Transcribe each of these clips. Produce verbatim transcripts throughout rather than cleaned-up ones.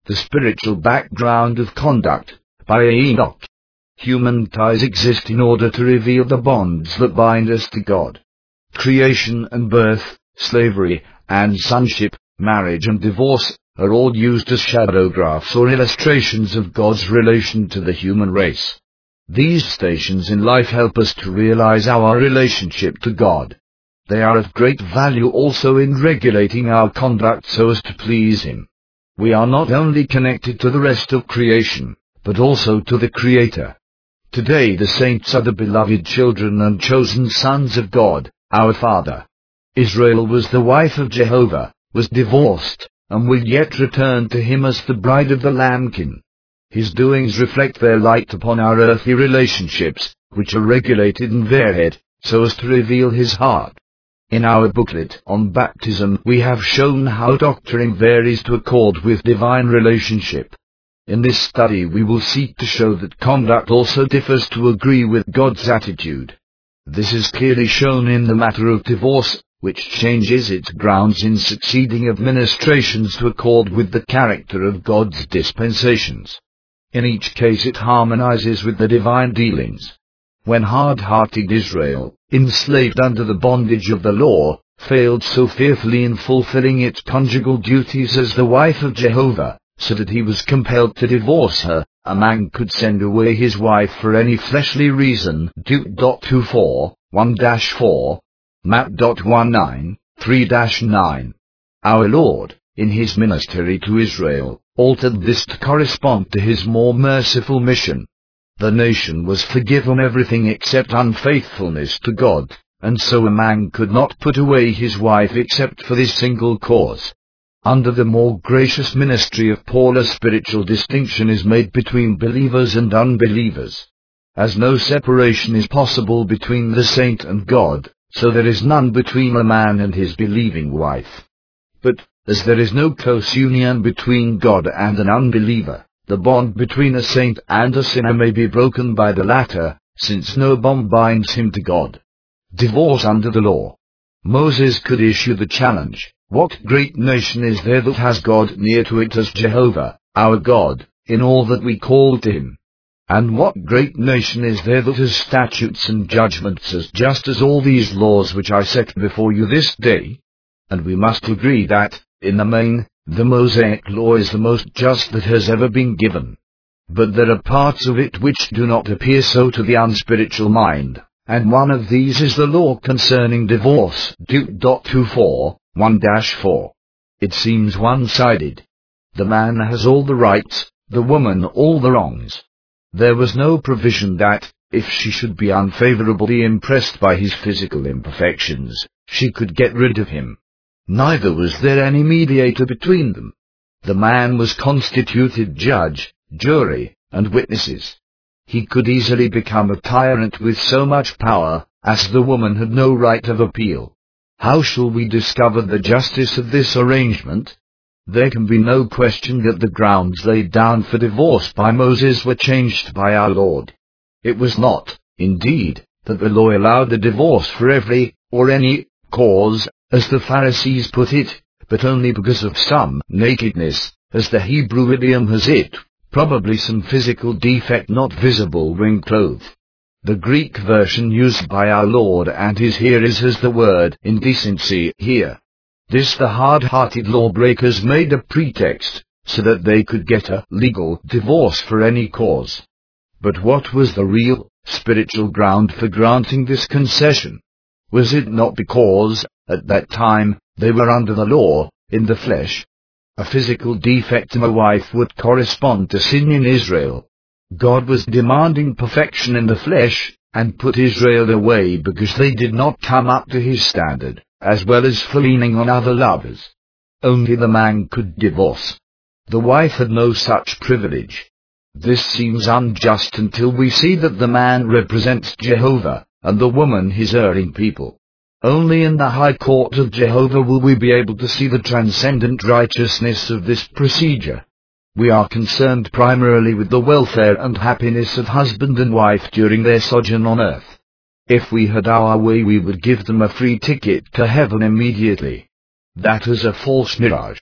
The Spiritual Background of Conduct, by Enoch. Human ties exist in order to reveal the bonds that bind us to God. Creation and birth, slavery and sonship, marriage and divorce, are all used as shadowgraphs or illustrations of God's relation to the human race. These stations in life help us to realize our relationship to God. They are of great value also in regulating our conduct so as to please Him. We are not only connected to the rest of creation, but also to the Creator. Today the saints are the beloved children and chosen sons of God, our Father. Israel was the wife of Jehovah, was divorced, and will yet return to Him as the bride of the Lambkin. His doings reflect their light upon our earthly relationships, which are regulated and varied, so as to reveal His heart. In our booklet on baptism we have shown how doctrine varies to accord with divine relationship. In this study we will seek to show that conduct also differs to agree with God's attitude. This is clearly shown in the matter of divorce, which changes its grounds in succeeding administrations to accord with the character of God's dispensations. In each case it harmonizes with the divine dealings. When hard-hearted Israel, enslaved under the bondage of the law, failed so fearfully in fulfilling its conjugal duties as the wife of Jehovah, so that he was compelled to divorce her, a man could send away his wife for any fleshly reason. Duke twenty-four, one dash four, Map nineteen, three dash nine. Our Lord, in His ministry to Israel, altered this to correspond to His more merciful mission. The nation was forgiven everything except unfaithfulness to God, and so a man could not put away his wife except for this single cause. Under the more gracious ministry of Paul a spiritual distinction is made between believers and unbelievers. As no separation is possible between the saint and God, so there is none between a man and his believing wife. But, as there is no close union between God and an unbeliever, the bond between a saint and a sinner may be broken by the latter, since no bond binds him to God. Divorce under the law. Moses could issue the challenge, "What great nation is there that has God near to it as Jehovah, our God, in all that we call to Him? And what great nation is there that has statutes and judgments as just as all these laws which I set before you this day?" And we must agree that, in the main, the Mosaic law is the most just that has ever been given. But there are parts of it which do not appear so to the unspiritual mind, and one of these is the law concerning divorce. Duke twenty-four, one dash four. It seems one-sided. The man has all the rights, the woman all the wrongs. There was no provision that, if she should be unfavorably impressed by his physical imperfections, she could get rid of him. Neither was there any mediator between them. The man was constituted judge, jury, and witnesses. He could easily become a tyrant with so much power, as the woman had no right of appeal. How shall we discover the justice of this arrangement? There can be no question that the grounds laid down for divorce by Moses were changed by our Lord. It was not, indeed, that the law allowed a divorce for every, or any, cause, as the Pharisees put it, but only because of some nakedness, as the Hebrew idiom has it, probably some physical defect not visible when clothed. The Greek version used by our Lord and His hearers has the word indecency here. This the hard-hearted lawbreakers made a pretext, so that they could get a legal divorce for any cause. But what was the real, spiritual ground for granting this concession? Was it not because, at that time, they were under the law, in the flesh? A physical defect in a wife would correspond to sin in Israel. God was demanding perfection in the flesh, and put Israel away because they did not come up to His standard, as well as for leaning on other lovers. Only the man could divorce. The wife had no such privilege. This seems unjust until we see that the man represents Jehovah, and the woman His erring people. Only in the high court of Jehovah will we be able to see the transcendent righteousness of this procedure. We are concerned primarily with the welfare and happiness of husband and wife during their sojourn on earth. If we had our way we would give them a free ticket to heaven immediately. That is a false mirage.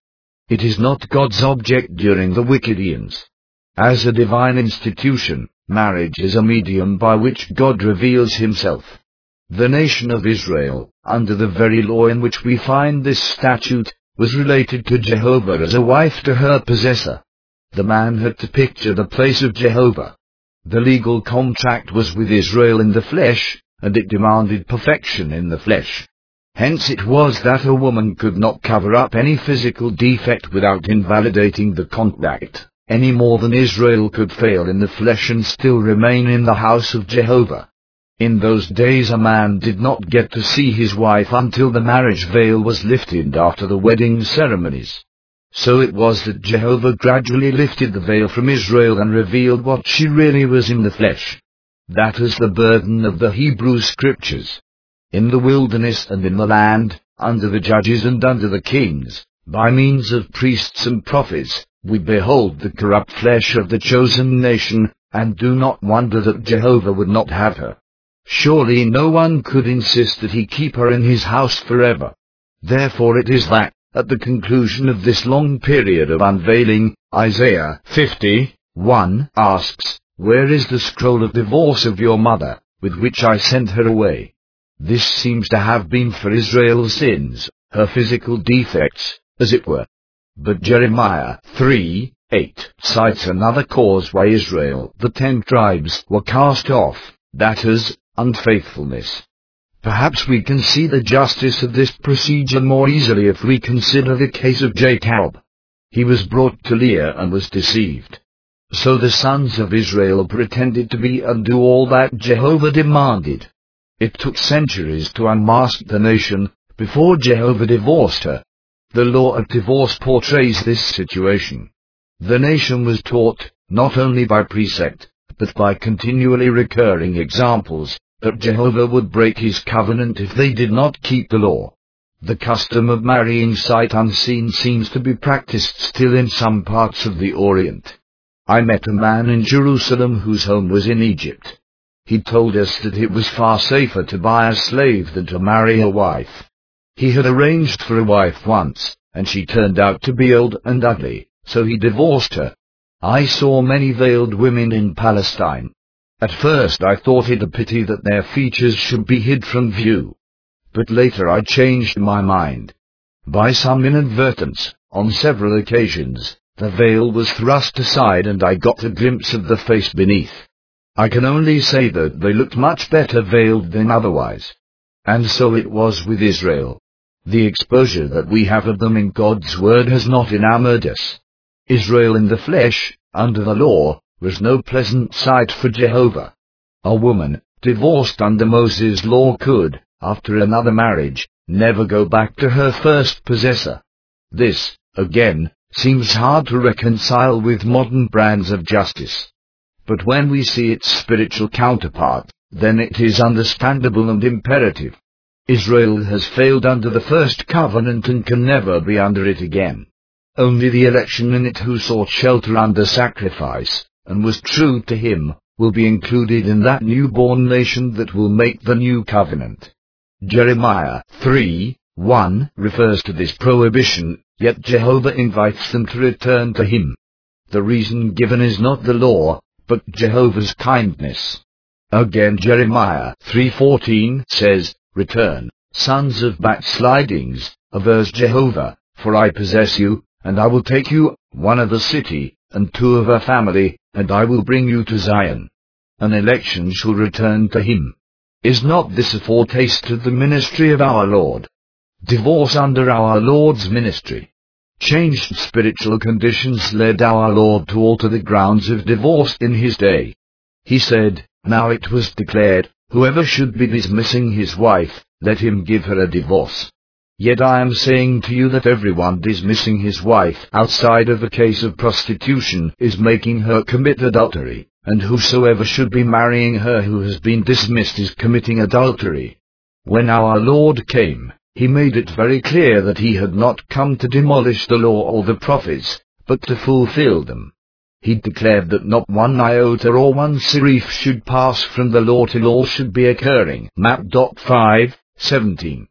It is not God's object during the wicked eons. As a divine institution, marriage is a medium by which God reveals himself. The nation of Israel, under the very law in which we find this statute, was related to Jehovah as a wife to her possessor. The man had to picture the place of Jehovah. The legal contract was with Israel in the flesh, and it demanded perfection in the flesh. Hence it was that a woman could not cover up any physical defect without invalidating the contract, any more than Israel could fail in the flesh and still remain in the house of Jehovah. In those days a man did not get to see his wife until the marriage veil was lifted after the wedding ceremonies. So it was that Jehovah gradually lifted the veil from Israel and revealed what she really was in the flesh. That is the burden of the Hebrew Scriptures. In the wilderness and in the land, under the judges and under the kings, by means of priests and prophets, we behold the corrupt flesh of the chosen nation, and do not wonder that Jehovah would not have her. Surely no one could insist that he keep her in his house forever. Therefore it is that, at the conclusion of this long period of unveiling, Isaiah fifty, one asks, "Where is the scroll of divorce of your mother, with which I sent her away?" This seems to have been for Israel's sins, her physical defects, as it were. But Jeremiah three, eight cites another cause why Israel, the ten tribes, were cast off, that is, unfaithfulness. Perhaps we can see the justice of this procedure more easily if we consider the case of Jacob. He was brought to Leah and was deceived. So the sons of Israel pretended to be and do all that Jehovah demanded. It took centuries to unmask the nation, before Jehovah divorced her. The law of divorce portrays this situation. The nation was taught, not only by precept, but by continually recurring examples, that Jehovah would break his covenant if they did not keep the law. The custom of marrying sight unseen seems to be practiced still in some parts of the Orient. I met a man in Jerusalem whose home was in Egypt. He told us that it was far safer to buy a slave than to marry a wife. He had arranged for a wife once, and she turned out to be old and ugly, so he divorced her. I saw many veiled women in Palestine. At first I thought it a pity that their features should be hid from view. But later I changed my mind. By some inadvertence, on several occasions, the veil was thrust aside and I got a glimpse of the face beneath. I can only say that they looked much better veiled than otherwise. And so it was with Israel. The exposure that we have of them in God's word has not enamored us. Israel in the flesh, under the law, was no pleasant sight for Jehovah. A woman, divorced under Moses' law could, after another marriage, never go back to her first possessor. This, again, seems hard to reconcile with modern brands of justice. But when we see its spiritual counterpart, then it is understandable and imperative. Israel has failed under the first covenant and can never be under it again. Only the election in it who sought shelter under sacrifice, and was true to him, will be included in that newborn nation that will make the new covenant. Jeremiah three, one refers to this prohibition, yet Jehovah invites them to return to him. The reason given is not the law, but Jehovah's kindness. Again Jeremiah three fourteen says, "Return, sons of backslidings, avers Jehovah, for I possess you, and I will take you, one of a city, and two of a family, and I will bring you to Zion. An election shall return to him." Is not this a foretaste of the ministry of our Lord? Divorce under our Lord's ministry. Changed spiritual conditions led our Lord to alter the grounds of divorce in his day. He said, "Now it was declared, whoever should be dismissing his wife, let him give her a divorce. Yet I am saying to you that everyone dismissing his wife outside of a case of prostitution is making her commit adultery, and whosoever should be marrying her who has been dismissed is committing adultery." When our Lord came, he made it very clear that he had not come to demolish the law or the prophets, but to fulfill them. He declared that not one iota or one serif should pass from the law till all should be occurring. Matt five seventeen.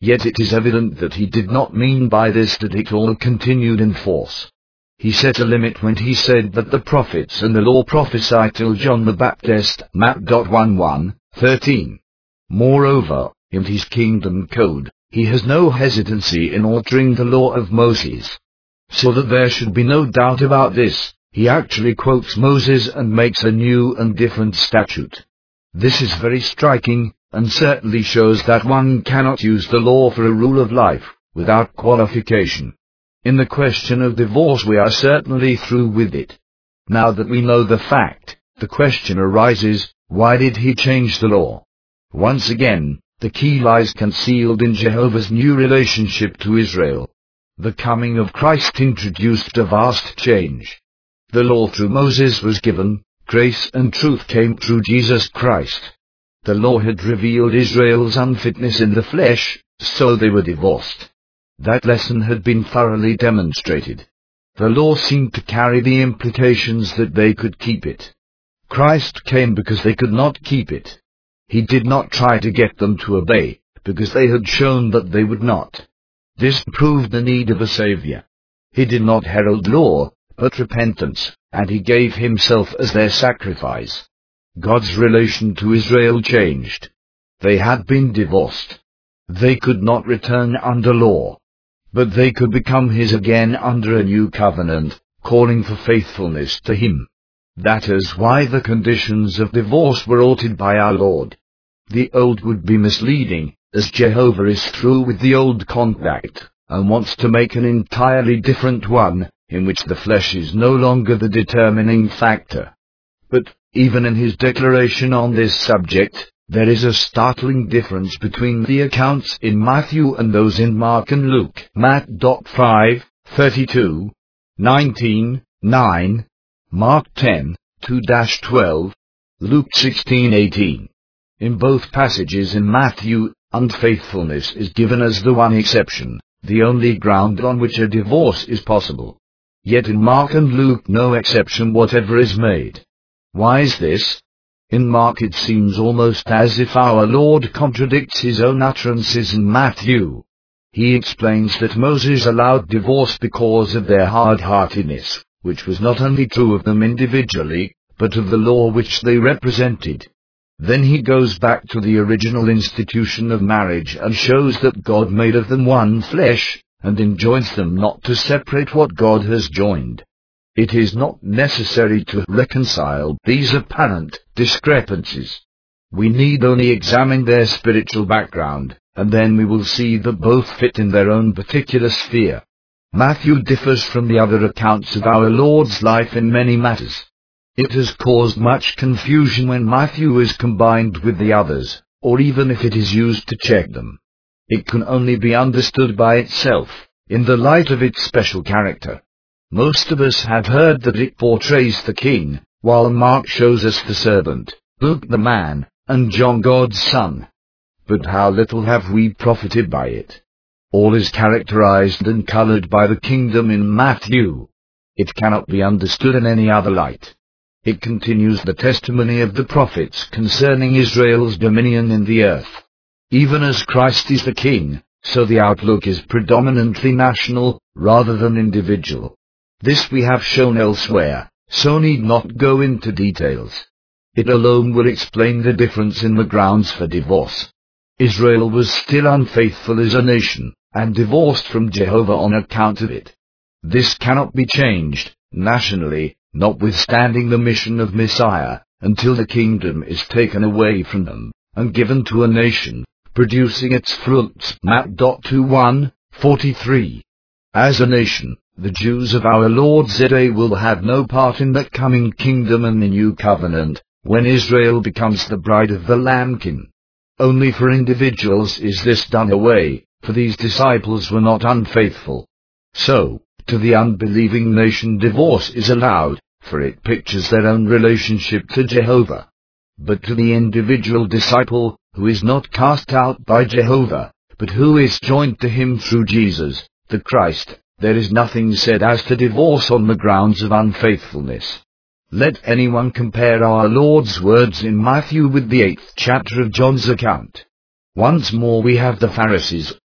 Yet it is evident that he did not mean by this that it all continued in force. He set a limit when he said that the prophets and the law prophesy till John the Baptist, Matt eleven thirteen. Moreover, in his kingdom code, he has no hesitancy in altering the law of Moses. So that there should be no doubt about this, he actually quotes Moses and makes a new and different statute. This is very striking, and certainly shows that one cannot use the law for a rule of life, without qualification. In the question of divorce we are certainly through with it. Now that we know the fact, the question arises, why did he change the law? Once again, the key lies concealed in Jehovah's new relationship to Israel. The coming of Christ introduced a vast change. The law through Moses was given, grace and truth came through Jesus Christ. The law had revealed Israel's unfitness in the flesh, so they were divorced. That lesson had been thoroughly demonstrated. The law seemed to carry the implications that they could keep it. Christ came because they could not keep it. He did not try to get them to obey, because they had shown that they would not. This proved the need of a Saviour. He did not herald law, but repentance, and he gave himself as their sacrifice. God's relation to Israel changed. They had been divorced. They could not return under law. But they could become his again under a new covenant, calling for faithfulness to him. That is why the conditions of divorce were altered by our Lord. The old would be misleading, as Jehovah is through with the old compact, and wants to make an entirely different one, in which the flesh is no longer the determining factor. But, even in his declaration on this subject, there is a startling difference between the accounts in Matthew and those in Mark and Luke. Matt five thirty-two, nineteen, nine, Mark ten, two to twelve, Luke sixteen eighteen. In both passages in Matthew, unfaithfulness is given as the one exception, the only ground on which a divorce is possible. Yet in Mark and Luke no exception whatever is made. Why is this? In Mark it seems almost as if our Lord contradicts his own utterances in Matthew. He explains that Moses allowed divorce because of their hard-heartedness, which was not only true of them individually, but of the law which they represented. Then he goes back to the original institution of marriage and shows that God made of them one flesh, and enjoins them not to separate what God has joined. It is not necessary to reconcile these apparent discrepancies. We need only examine their spiritual background, and then we will see that both fit in their own particular sphere. Matthew differs from the other accounts of our Lord's life in many matters. It has caused much confusion when Matthew is combined with the others, or even if it is used to check them. It can only be understood by itself, in the light of its special character. Most of us have heard that it portrays the king, while Mark shows us the servant, Luke the man, and John God's son. But how little have we profited by it. All is characterized and colored by the kingdom in Matthew. It cannot be understood in any other light. It continues the testimony of the prophets concerning Israel's dominion in the earth. Even as Christ is the king, so the outlook is predominantly national, rather than individual. This we have shown elsewhere, so need not go into details. It alone will explain the difference in the grounds for divorce. Israel was still unfaithful as a nation, and divorced from Jehovah on account of it. This cannot be changed, nationally, notwithstanding the mission of Messiah, until the kingdom is taken away from them, and given to a nation, producing its fruits. Matt twenty-one forty-three. As a nation, the Jews of our Lord's day will have no part in the coming kingdom and the new covenant, when Israel becomes the bride of the Lambkin. Only for individuals is this done away, for these disciples were not unfaithful. So, to the unbelieving nation divorce is allowed, for it pictures their own relationship to Jehovah. But to the individual disciple, who is not cast out by Jehovah, but who is joined to him through Jesus, the Christ, there is nothing said as to divorce on the grounds of unfaithfulness. Let anyone compare our Lord's words in Matthew with the eighth chapter of John's account. Once more we have the Pharisees,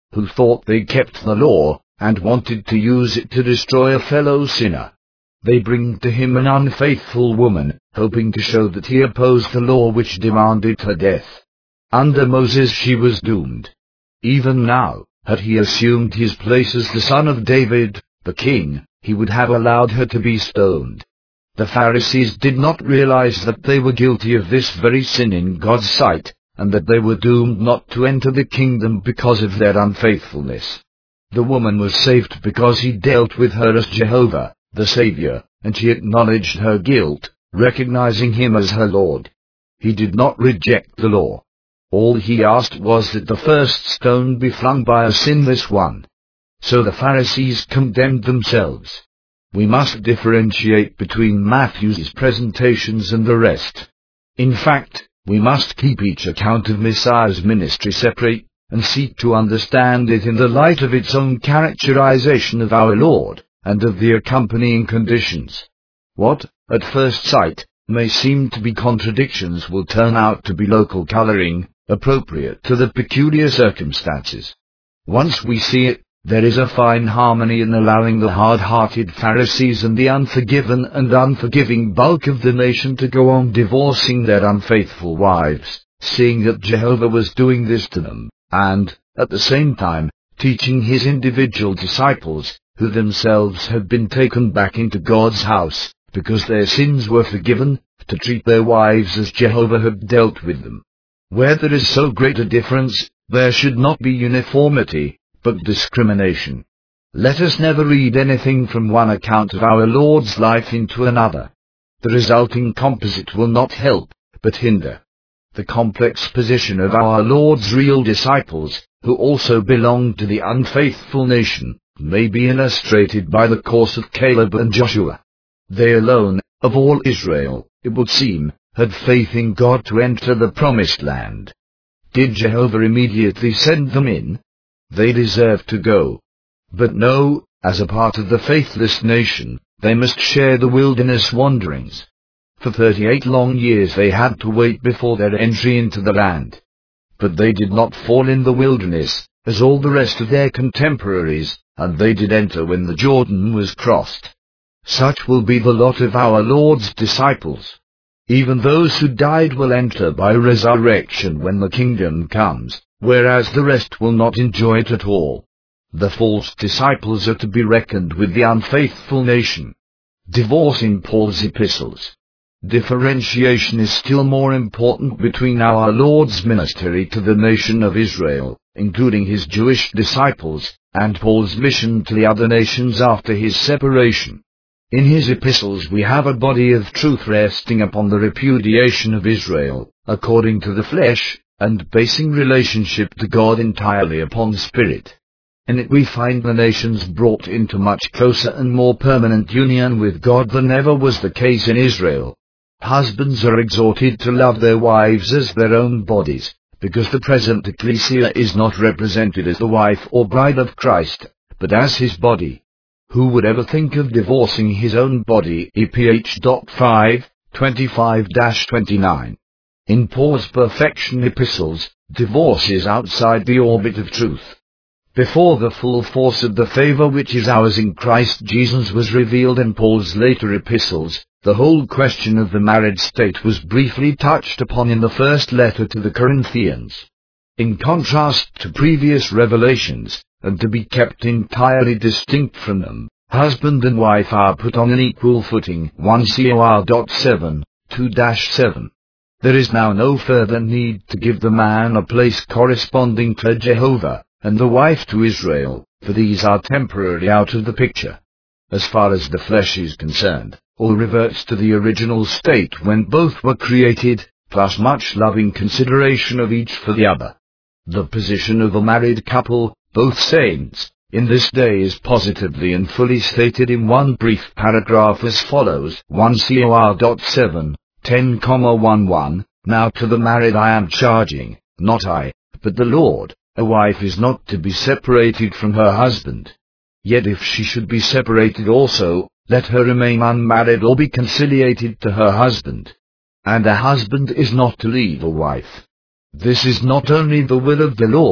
who thought they kept the law, and wanted to use it to destroy a fellow sinner. They bring to him an unfaithful woman, hoping to show that he opposed the law which demanded her death. Under Moses she was doomed. Even now, had he assumed his place as the son of David, the king, he would have allowed her to be stoned. The Pharisees did not realize that they were guilty of this very sin in God's sight, and that they were doomed not to enter the kingdom because of their unfaithfulness. The woman was saved because he dealt with her as Jehovah, the Savior, and she acknowledged her guilt, recognizing him as her Lord. He did not reject the law. All he asked was that the first stone be flung by a sinless one. So the Pharisees condemned themselves. We must differentiate between Matthew's presentations and the rest. In fact, we must keep each account of Messiah's ministry separate, and seek to understand it in the light of its own characterization of our Lord, and of the accompanying conditions. What, at first sight, may seem to be contradictions will turn out to be local coloring, appropriate to the peculiar circumstances. Once we see it, there is a fine harmony in allowing the hard-hearted Pharisees and the unforgiven and unforgiving bulk of the nation to go on divorcing their unfaithful wives, seeing that Jehovah was doing this to them, and, at the same time, teaching his individual disciples, who themselves had been taken back into God's house, because their sins were forgiven, to treat their wives as Jehovah had dealt with them. Where there is so great a difference, there should not be uniformity, but discrimination. Let us never read anything from one account of our Lord's life into another. The resulting composite will not help, but hinder. The complex position of our Lord's real disciples, who also belonged to the unfaithful nation, may be illustrated by the course of Caleb and Joshua. They alone, of all Israel, it would seem, had faith in God to enter the promised land. Did Jehovah immediately send them in? They deserved to go. But no, as a part of the faithless nation, they must share the wilderness wanderings. For thirty-eight long years they had to wait before their entry into the land. But they did not fall in the wilderness, as all the rest of their contemporaries, and they did enter when the Jordan was crossed. Such will be the lot of our Lord's disciples. Even those who died will enter by resurrection when the kingdom comes, whereas the rest will not enjoy it at all. The false disciples are to be reckoned with the unfaithful nation. Divorce in Paul's epistles. Differentiation is still more important between our Lord's ministry to the nation of Israel, including his Jewish disciples, and Paul's mission to the other nations after his separation. In his epistles we have a body of truth resting upon the repudiation of Israel, according to the flesh, and basing relationship to God entirely upon spirit. In it we find the nations brought into much closer and more permanent union with God than ever was the case in Israel. Husbands are exhorted to love their wives as their own bodies, because the present ecclesia is not represented as the wife or bride of Christ, but as his body. Who would ever think of divorcing his own body? E P H five, twenty-five to twenty-nine. In Paul's perfection epistles, divorce is outside the orbit of truth. Before the full force of the favor which is ours in Christ Jesus was revealed in Paul's later epistles, the whole question of the married state was briefly touched upon in the first letter to the Corinthians. In contrast to previous revelations, and to be kept entirely distinct from them, husband and wife are put on an equal footing. First Cor seven, two to seven. There is now no further need to give the man a place corresponding to Jehovah, and the wife to Israel, for these are temporarily out of the picture. As far as the flesh is concerned, all reverts to the original state when both were created, plus much loving consideration of each for the other. The position of a married couple, both saints, in this day is positively and fully stated in one brief paragraph as follows. First Cor seven, ten, eleven. Now to the married I am charging, not I, but the Lord, a wife is not to be separated from her husband. Yet if she should be separated also, let her remain unmarried or be conciliated to her husband. And a husband is not to leave a wife. This is not only the will of the Lord,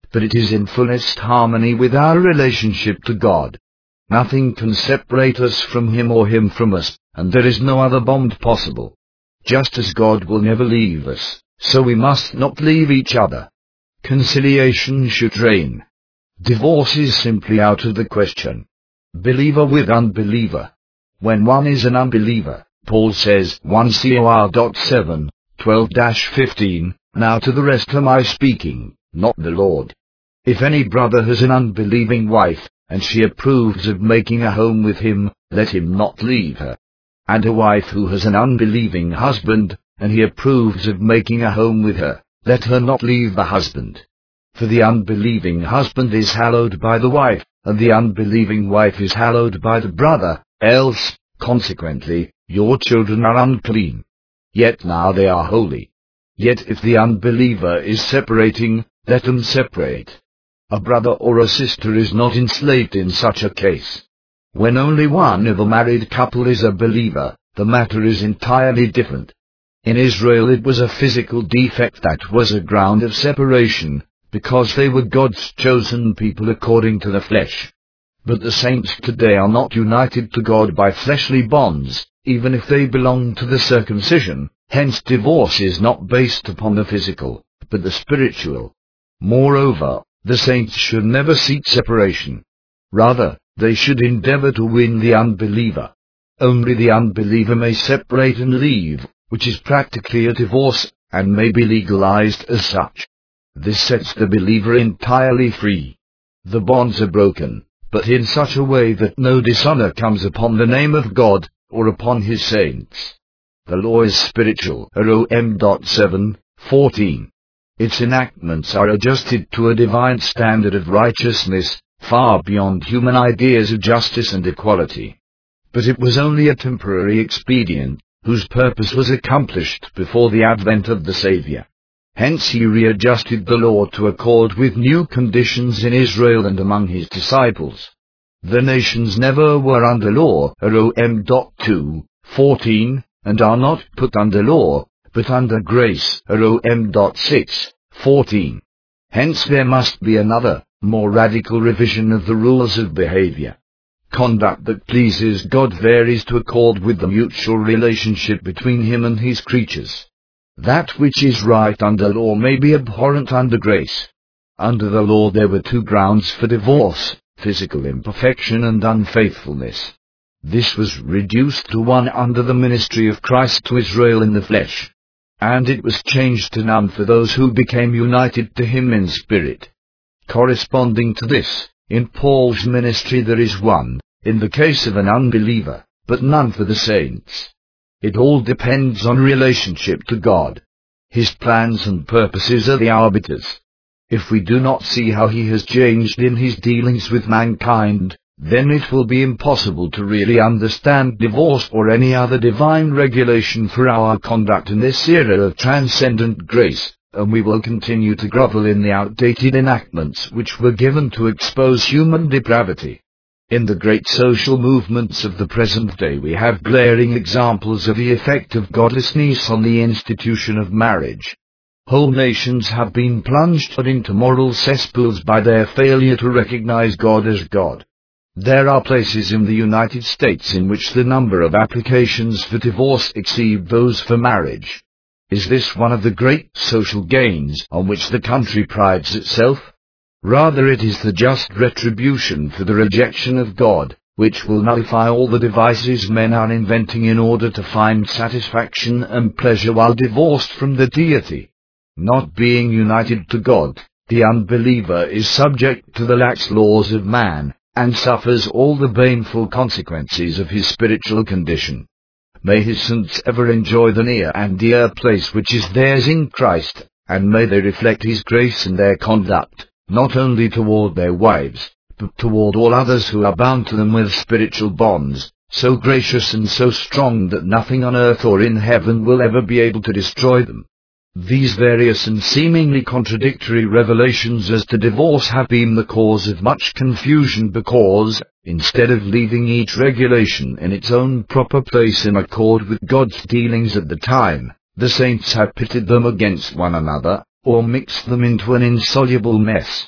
but it is in fullest harmony with our relationship to God. Nothing can separate us from Him or Him from us, and there is no other bond possible. Just as God will never leave us, so we must not leave each other. Conciliation should reign. Divorce is simply out of the question. Believer with unbeliever. When one is an unbeliever, Paul says, First Cor seven, twelve to fifteen, now to the rest am I speaking, not the Lord. If any brother has an unbelieving wife, and she approves of making a home with him, let him not leave her. And a wife who has an unbelieving husband, and he approves of making a home with her, let her not leave the husband. For the unbelieving husband is hallowed by the wife, and the unbelieving wife is hallowed by the brother, else, consequently, your children are unclean. Yet now they are holy. Yet if the unbeliever is separating, let them separate. A brother or a sister is not enslaved in such a case. When only one of a married couple is a believer, the matter is entirely different. In Israel it was a physical defect that was a ground of separation, because they were God's chosen people according to the flesh. But the saints today are not united to God by fleshly bonds, even if they belong to the circumcision, hence divorce is not based upon the physical, but the spiritual. Moreover, the saints should never seek separation. Rather, they should endeavor to win the unbeliever. Only the unbeliever may separate and leave, which is practically a divorce, and may be legalized as such. This sets the believer entirely free. The bonds are broken, but in such a way that no dishonor comes upon the name of God, or upon His saints. The law is spiritual, Romans seven, fourteen. Its enactments are adjusted to a divine standard of righteousness, far beyond human ideas of justice and equality. But it was only a temporary expedient, whose purpose was accomplished before the advent of the Savior. Hence He readjusted the law to accord with new conditions in Israel and among His disciples. The nations never were under law, Romans two, fourteen, and are not put under law, but under grace, Romans six, fourteen. Hence there must be another, more radical revision of the rules of behavior. Conduct that pleases God varies to accord with the mutual relationship between Him and His creatures. That which is right under law may be abhorrent under grace. Under the law there were two grounds for divorce, physical imperfection and unfaithfulness. This was reduced to one under the ministry of Christ to Israel in the flesh. And it was changed to none for those who became united to Him in spirit. Corresponding to this, in Paul's ministry there is one, in the case of an unbeliever, but none for the saints. It all depends on relationship to God. His plans and purposes are the arbiters. If we do not see how He has changed in His dealings with mankind, then it will be impossible to really understand divorce or any other divine regulation for our conduct in this era of transcendent grace, and we will continue to grovel in the outdated enactments which were given to expose human depravity. In the great social movements of the present day we have glaring examples of the effect of godlessness on the institution of marriage. Whole nations have been plunged into moral cesspools by their failure to recognize God as God. There are places in the United States in which the number of applications for divorce exceed those for marriage. Is this one of the great social gains on which the country prides itself? Rather it is the just retribution for the rejection of God, which will nullify all the devices men are inventing in order to find satisfaction and pleasure while divorced from the deity. Not being united to God, the unbeliever is subject to the lax laws of man, and suffers all the baneful consequences of his spiritual condition. May His saints ever enjoy the near and dear place which is theirs in Christ, and may they reflect His grace in their conduct, not only toward their wives, but toward all others who are bound to them with spiritual bonds, so gracious and so strong that nothing on earth or in heaven will ever be able to destroy them. These various and seemingly contradictory revelations as to divorce have been the cause of much confusion because, instead of leaving each regulation in its own proper place in accord with God's dealings at the time, the saints have pitted them against one another, or mixed them into an insoluble mess.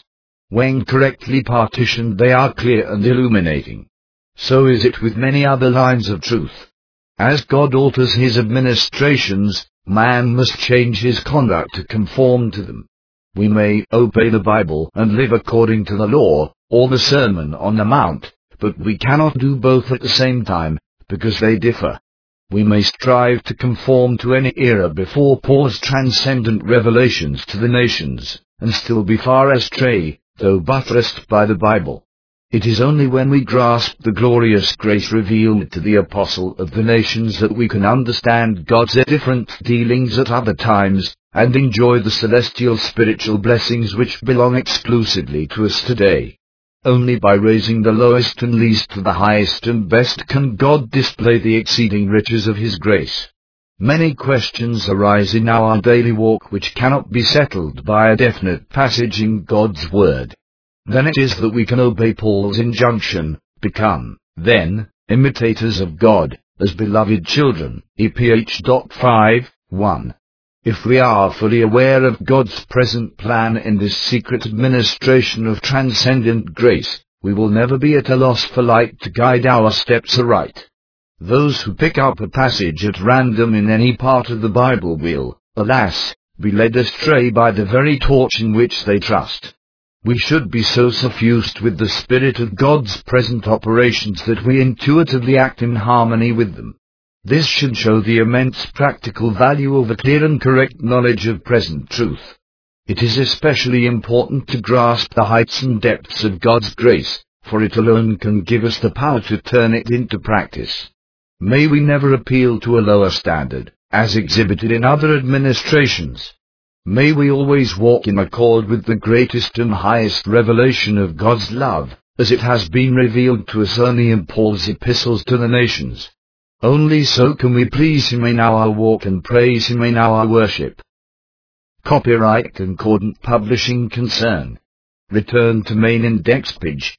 When correctly partitioned, they are clear and illuminating. So is it with many other lines of truth. As God alters his administrations, man must change his conduct to conform to them. We may obey the Bible and live according to the law, or the Sermon on the Mount, but we cannot do both at the same time, because they differ. We may strive to conform to any era before Paul's transcendent revelations to the nations, and still be far astray, though buttressed by the Bible. It is only when we grasp the glorious grace revealed to the apostle of the nations that we can understand God's different dealings at other times, and enjoy the celestial spiritual blessings which belong exclusively to us today. Only by raising the lowest and least to the highest and best can God display the exceeding riches of his grace. Many questions arise in our daily walk which cannot be settled by a definite passage in God's Word. Then it is that we can obey Paul's injunction, become, then, imitators of God, as beloved children, E P H five, one. If we are fully aware of God's present plan in this secret administration of transcendent grace, we will never be at a loss for light to guide our steps aright. Those who pick up a passage at random in any part of the Bible will, alas, be led astray by the very torch in which they trust. We should be so suffused with the Spirit of God's present operations that we intuitively act in harmony with them. This should show the immense practical value of a clear and correct knowledge of present truth. It is especially important to grasp the heights and depths of God's grace, for it alone can give us the power to turn it into practice. May we never appeal to a lower standard, as exhibited in other administrations. May we always walk in accord with the greatest and highest revelation of God's love, as it has been revealed to us only in Paul's epistles to the nations. Only so can we please him in our walk and praise him in our worship. Copyright Concordant Publishing Concern. Return to main index page.